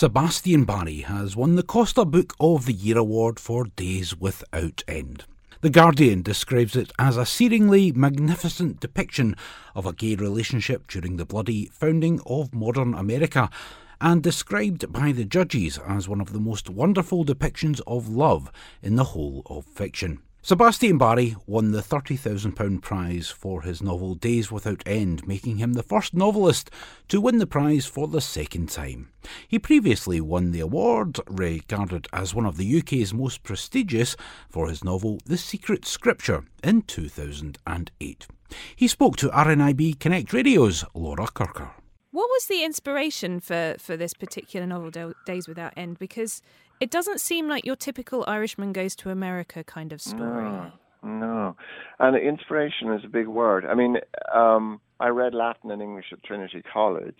Sebastian Barry has won the Costa Book of the Year award for Days Without End. The Guardian describes it as a searingly magnificent depiction of a gay relationship during the bloody founding of modern America, and described by the judges as one of the most wonderful depictions of love in the whole of fiction. Sebastian Barry won the £30,000 prize for his novel Days Without End, making him the first novelist to win the prize for the second time. He previously won the award, regarded as one of the UK's most prestigious, for his novel The Secret Scripture in 2008. He spoke to RNIB Connect Radio's Laura Kirker. What was the inspiration for this particular novel, Days Without End? Because it doesn't seem like your typical Irishman goes to America kind of story. No. And inspiration is a big word. I mean, I read Latin and English at Trinity College,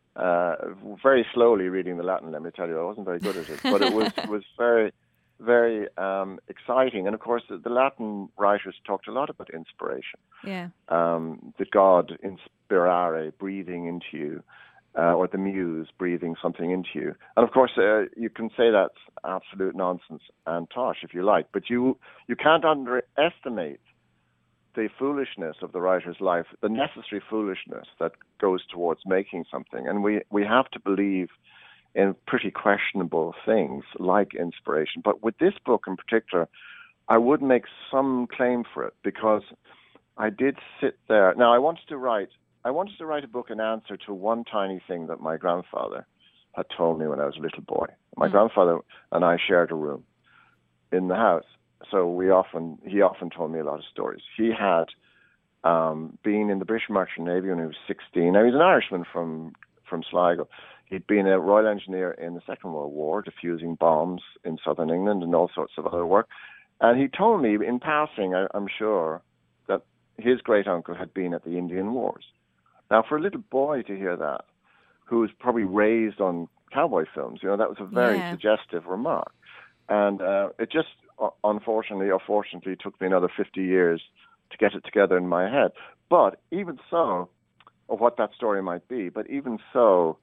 very slowly reading the Latin, let me tell you. I wasn't very good at it, but it was very, very exciting. And of course, the Latin writers talked a lot about inspiration. Yeah. The god inspirare, breathing into you, or the muse breathing something into you. And of course, you can say that's absolute nonsense and tosh if you like, but you can't underestimate the foolishness of the writer's life, the necessary foolishness that goes towards making something. And we have to believe in pretty questionable things like inspiration. But with this book in particular, I would make some claim for it, because I did sit there. Now, I wanted to write a book in answer to one tiny thing that my grandfather had told me when I was a little boy. My grandfather and I shared a room in the house, so he often told me a lot of stories. He had been in the British Merchant Navy when he was 16. Now, he's an Irishman from Sligo. He'd been a Royal Engineer in the Second World War, defusing bombs in southern England and all sorts of other work. And he told me, in passing, I'm sure, that his great-uncle had been at the Indian Wars. Now, for a little boy to hear that, who was probably raised on cowboy films, that was a very suggestive remark. And it just, unfortunately or fortunately, took me another 50 years to get it together in my head. But even so, or what that story might be, but even so,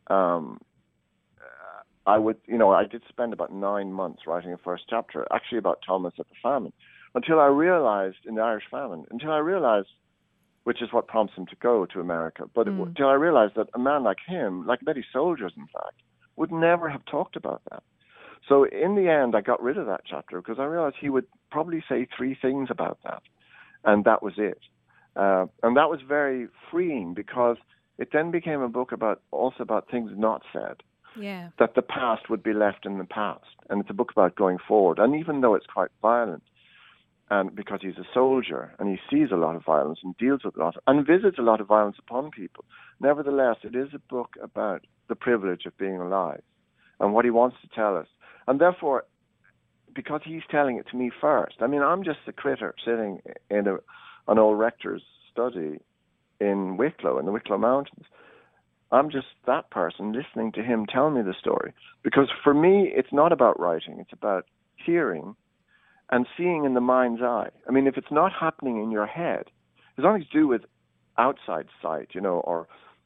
I did spend about 9 months writing a first chapter, actually about Thomas at the famine, until I realized, in the Irish famine, which is what prompts him to go to America, but until I realized that a man like him, like many soldiers in fact, would never have talked about that. So in the end, I got rid of that chapter because I realized he would probably say 3 things about that, and that was it. And that was very freeing, because it then became a book about things not said. Yeah. That the past would be left in the past. And it's a book about going forward. And even though it's quite violent, and because he's a soldier and he sees a lot of violence and deals with a lot and visits a lot of violence upon people, nevertheless, it is a book about the privilege of being alive and what he wants to tell us. And therefore, because he's telling it to me first, I mean, I'm just a critter sitting in an old rector's study in Wicklow, in the Wicklow Mountains. I'm just that person listening to him tell me the story. Because for me, it's not about writing. It's about hearing and seeing in the mind's eye. I mean, if it's not happening in your head, it's nothing to do with outside sight, or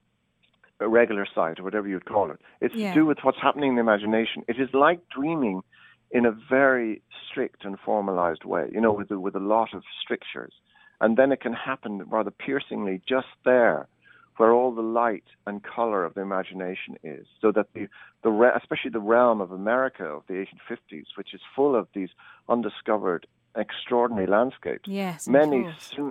a regular sight, or whatever you'd call it. It's to do with what's happening in the imagination. It is like dreaming in a very strict and formalized way, with a lot of strictures. And then it can happen rather piercingly just there, where all the light and color of the imagination is, so that especially the realm of America of the 1850s, which is full of these undiscovered, extraordinary landscapes, many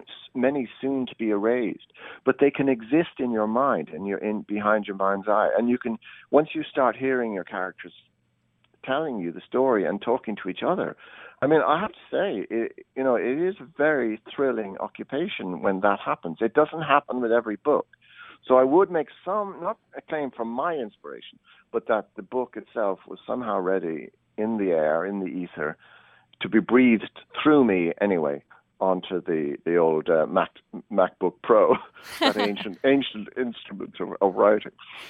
soon to be erased, but they can exist in your mind and behind your mind's eye. And you can, once you start hearing your characters telling you the story and talking to each other, I mean, I have to say, it is a very thrilling occupation when that happens. It doesn't happen with every book. So I would make not a claim from my inspiration, but that the book itself was somehow ready in the air, in the ether, to be breathed through me anyway onto the old MacBook Pro, that ancient instrument of writing.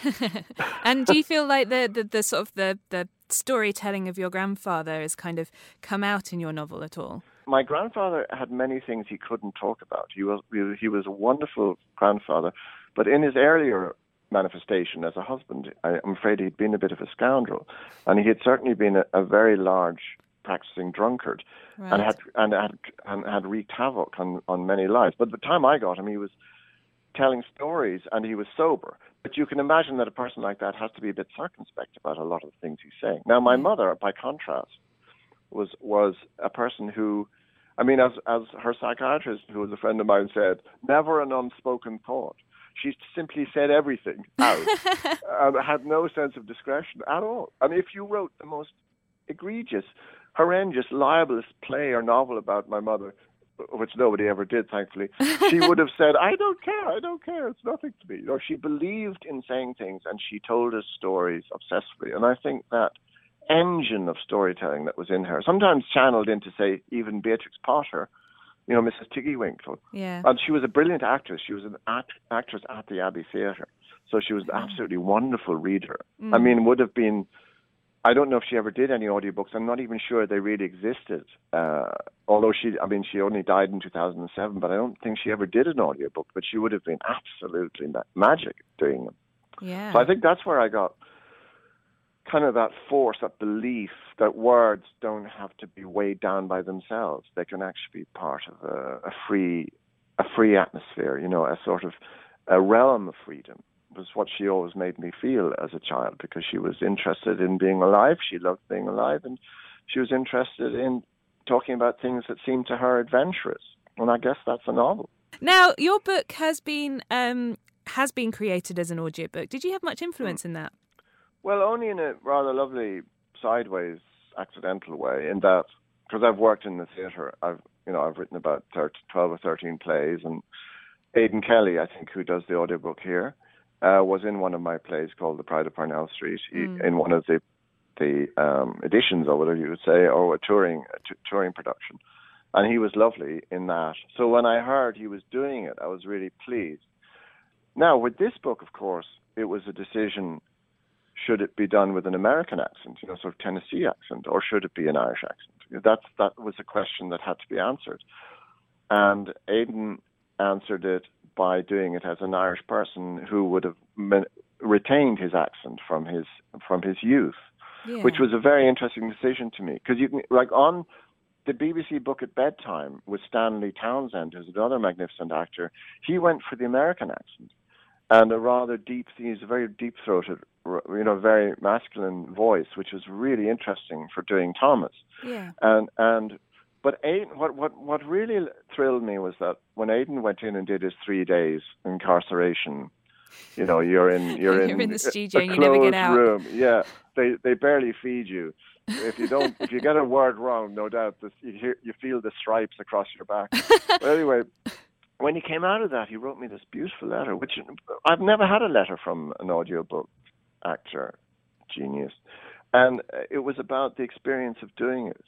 And do you feel like the sort of the storytelling of your grandfather has kind of come out in your novel at all? My grandfather had many things he couldn't talk about. He was a wonderful grandfather, but in his earlier manifestation as a husband. I'm afraid he'd been a bit of a scoundrel, and he had certainly been a very large practicing drunkard, Right. and had wreaked havoc on many lives. But by the time I got him, he was telling stories and he was sober. But you can imagine that a person like that has to be a bit circumspect about a lot of the things he's saying. Now, my mother, by contrast, was a person who, I mean, as her psychiatrist, who was a friend of mine, said, never an unspoken thought. She simply said everything out, had no sense of discretion at all. And if you wrote the most egregious, horrendous, libelous play or novel about my mother, which nobody ever did, thankfully, she would have said, I don't care, it's nothing to me. You know, she believed in saying things, and she told us stories obsessively. And I think that engine of storytelling that was in her, sometimes channeled into, say, even Beatrix Potter, you know, Mrs. Tiggywinkle. Yeah. And she was a brilliant actress. She was an actress at the Abbey Theatre. So she was an absolutely wonderful reader. I mean, would have been, I don't know if she ever did any audiobooks. I'm not even sure they really existed. Although she only died in 2007, but I don't think she ever did an audiobook, but she would have been absolutely magic doing them. Yeah. So I think that's where I got kind of that force, that belief that words don't have to be weighed down by themselves. They can actually be part of a free atmosphere, you know, a sort of a realm of freedom. Was what she always made me feel as a child, because she was interested in being alive. She loved being alive, and she was interested in talking about things that seemed to her adventurous. And I guess that's a novel. Now, your book has been created as an audiobook. Did you have much influence in that? Well, only in a rather lovely, sideways, accidental way. In that, because I've worked in the theatre, I've written about 12 or 13 plays, and Aidan Kelly, I think, who does the audiobook here, was in one of my plays called The Pride of Parnell Street, in one of the editions, or whatever you would say, or a touring production. And he was lovely in that. So when I heard he was doing it, I was really pleased. Now, with this book, of course, it was a decision, should it be done with an American accent, you know, sort of Tennessee accent, or should it be an Irish accent? That was a question that had to be answered. And Aidan answered it by doing it as an Irish person who would have retained his accent from his youth, which was a very interesting decision to me. Because you can, like, on the BBC Book at Bedtime with Stanley Townsend, who's another magnificent actor, he went for the American accent, and a rather deep, he's a very deep-throated, you know, very masculine voice, which was really interesting for doing Thomas. Yeah. But Aidan, what really thrilled me was that when Aidan went in and did his 3 days incarceration, you know, you're in the studio a and you never get out. room. Yeah, they barely feed you. If you get a word wrong, no doubt you feel the stripes across your back. But anyway, when he came out of that, he wrote me this beautiful letter, which I've never had a letter from an audiobook actor genius, and it was about the experience of doing it.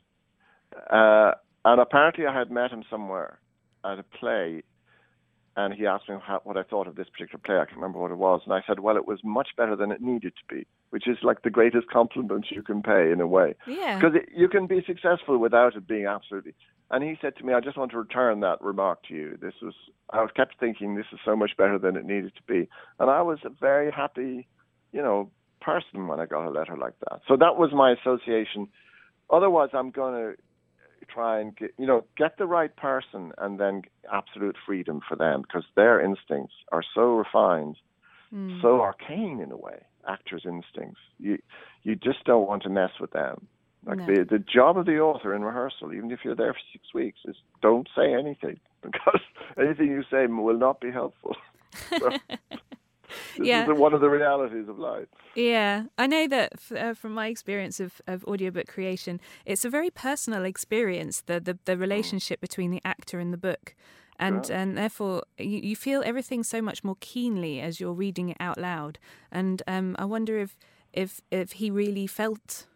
And apparently I had met him somewhere at a play, and he asked me what I thought of this particular play. I can't remember what it was. And I said, well, it was much better than it needed to be, which is like the greatest compliment you can pay in a way. Yeah. Because you can be successful without it being absolutely... And he said to me, I just want to return that remark to you. I kept thinking this is so much better than it needed to be. And I was a very happy, you know, person when I got a letter like that. So that was my association. Otherwise, I'm going to try and get the right person, and then absolute freedom for them, because their instincts are so refined, so arcane in a way. Actors' instincts, you just don't want to mess with them. Like the job of the author in rehearsal, even if you're there for 6 weeks, is don't say anything, because anything you say will not be helpful. So, this is one of the realities of life. Yeah, I know that from my experience of audiobook creation, it's a very personal experience, the relationship between the actor and the book. And therefore, you feel everything so much more keenly as you're reading it out loud. And I wonder if he really felt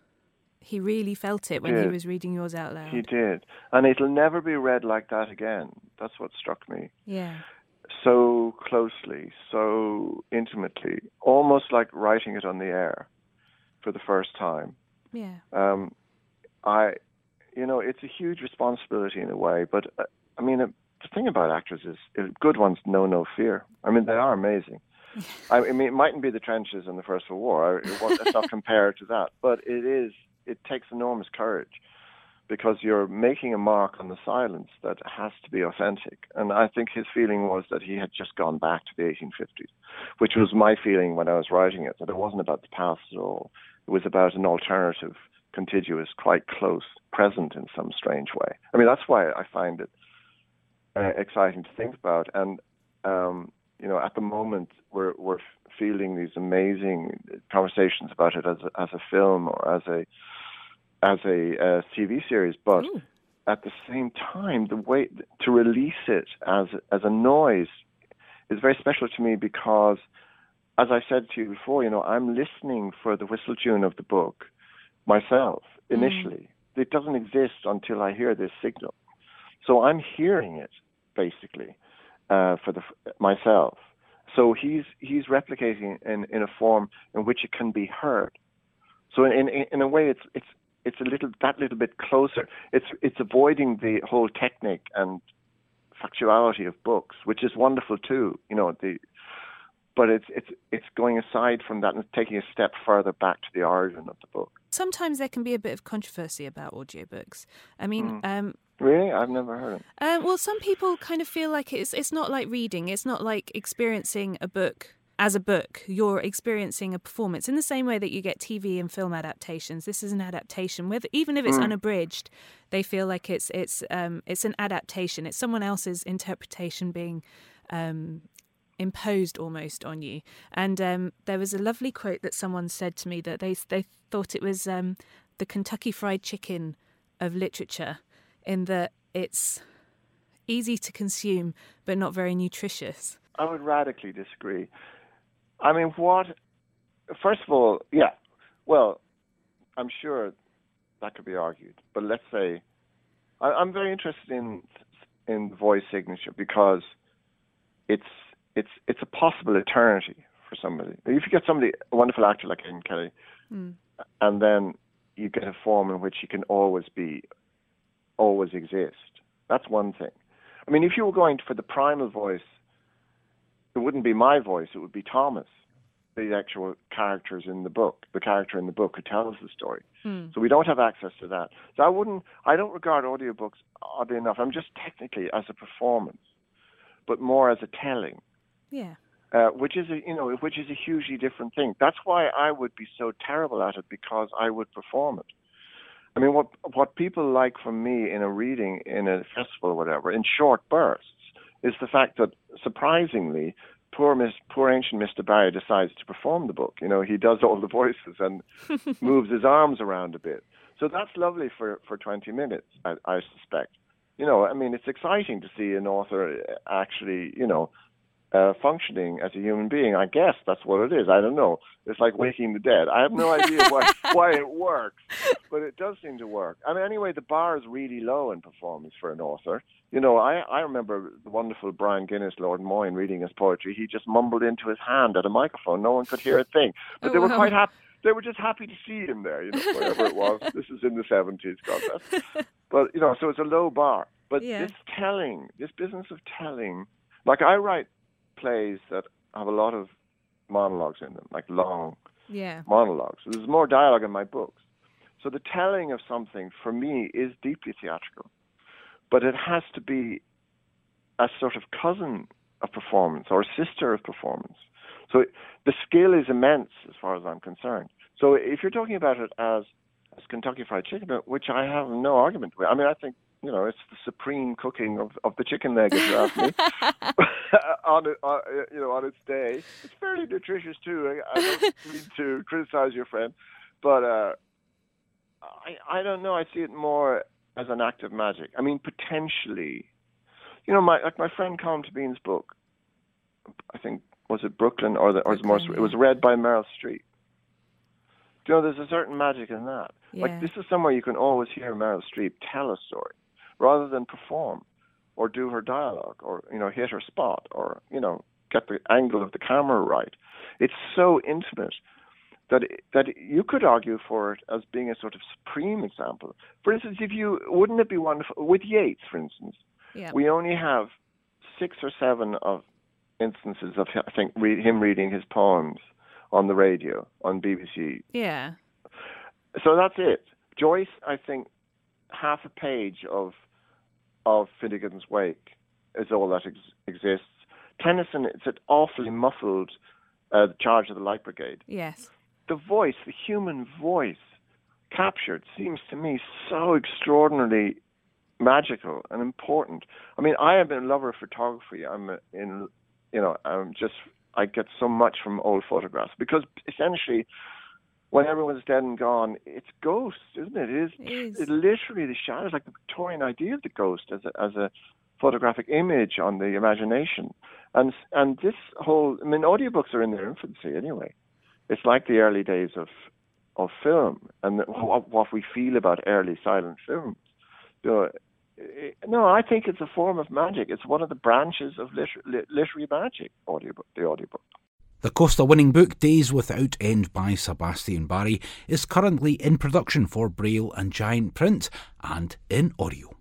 it when he was reading yours out loud. He did. And it'll never be read like that again. That's what struck me. Yeah. So closely, so intimately, almost like writing it on the air for the first time. Yeah. It's a huge responsibility in a way, but the thing about actors is good ones know no fear. I mean, they are amazing. I mean, it mightn't be the trenches in the First World War. Let's not compare to that. But it takes enormous courage, because you're making a mark on the silence that has to be authentic. And I think his feeling was that he had just gone back to the 1850s, which was my feeling when I was writing it, that it wasn't about the past at all. It was about an alternative, contiguous, quite close present in some strange way. I mean, that's why I find it exciting to think about. And, at the moment, we're fielding these amazing conversations about it as a film or as a TV series, but at the same time, the way to release it as a noise is very special to me, because, as I said to you before, I'm listening for the whistle tune of the book myself initially. It doesn't exist until I hear this signal, so I'm hearing it basically for myself. So he's replicating in a form in which it can be heard. So in a way, it's a little bit closer. It's avoiding the whole technique and factuality of books, which is wonderful too. But it's going aside from that and taking a step further back to the origin of the book. Sometimes there can be a bit of controversy about audiobooks. I mean, really, I've never heard it. Well, some people kind of feel like it's not like reading. It's not like experiencing a book. As a book, you're experiencing a performance in the same way that you get TV and film adaptations. This is an adaptation, even if it's unabridged. They feel like it's an adaptation. It's someone else's interpretation being imposed almost on you. And there was a lovely quote that someone said to me that they thought it was the Kentucky Fried Chicken of literature, in that it's easy to consume but not very nutritious. I would radically disagree. I mean, first of all, yeah, well, I'm sure that could be argued. But let's say, I'm very interested in voice signature, because it's a possible eternity for somebody. If you get a wonderful actor like Aidan Kelly, and then you get a form in which he can always exist, that's one thing. I mean, if you were going for the primal voice, it wouldn't be my voice, it would be Thomas, the actual characters in the book, the character in the book who tells the story. So we don't have access to that. So I don't regard audiobooks, oddly enough, I'm just technically as a performance, but more as a telling. Yeah. Which is a hugely different thing. That's why I would be so terrible at it, because I would perform it. I mean, what people like from me in a reading, in a festival or whatever, in short bursts, is the fact that, surprisingly, poor ancient Mr. Barry decides to perform the book. He does all the voices and moves his arms around a bit. So that's lovely for 20 minutes, I suspect. I mean, it's exciting to see an author actually, functioning as a human being. I guess that's what it is. I don't know. It's like waking the dead. I have no idea why it works, but it does seem to work. I mean, anyway, the bar is really low in performance for an author. I remember the wonderful Brian Guinness, Lord Moyne, reading his poetry. He just mumbled into his hand at a microphone. No one could hear a thing. But they were quite happy. They were just happy to see him there, wherever it was. This is in the 70s, God bless. But, so it's a low bar. But this business of telling, like I write plays that have a lot of monologues in them, like long monologues. So there's more dialogue in my books. So the telling of something, for me, is deeply theatrical. But it has to be a sort of cousin of performance or a sister of performance. So the skill is immense as far as I'm concerned. So if you're talking about it as Kentucky Fried Chicken, which I have no argument with, I mean, I think, it's the supreme cooking of the chicken leg, if you ask me, on its day. It's fairly nutritious too. I don't mean to criticize your friend, but I don't know. I see it more as an act of magic. I mean, potentially, my friend Colm Tóibín's book, I think, was it Brooklyn or it was read by Meryl Streep. There's a certain magic in that. Yeah. Like, this is somewhere you can always hear Meryl Streep tell a story, rather than perform or do her dialogue or, hit her spot or, get the angle of the camera right. It's so intimate that you could argue for it as being a sort of supreme example. For instance, wouldn't it be wonderful, with Yeats, for instance, we only have 6 or 7 of instances of, I think, him reading his poems on the radio, on BBC. Yeah. So that's it. Joyce, I think, half a page of Finnegan's Wake is all that exists. Tennyson, it's an awfully muffled Charge of the Light Brigade. Yes. The voice, the human voice, captured seems to me so extraordinarily magical and important. I mean, I am a lover of photography. I get so much from old photographs because essentially, when everyone's dead and gone, it's ghosts, isn't it? It is. It literally the shadows, like the Victorian idea of the ghost as a photographic image on the imagination, and this whole, I mean, audiobooks are in their infancy anyway. It's like the early days of film and what we feel about early silent films. No, I think it's a form of magic. It's one of the branches of literary magic, the audiobook. The Costa-winning book Days Without End by Sebastian Barry is currently in production for Braille and Giant Print and in audio.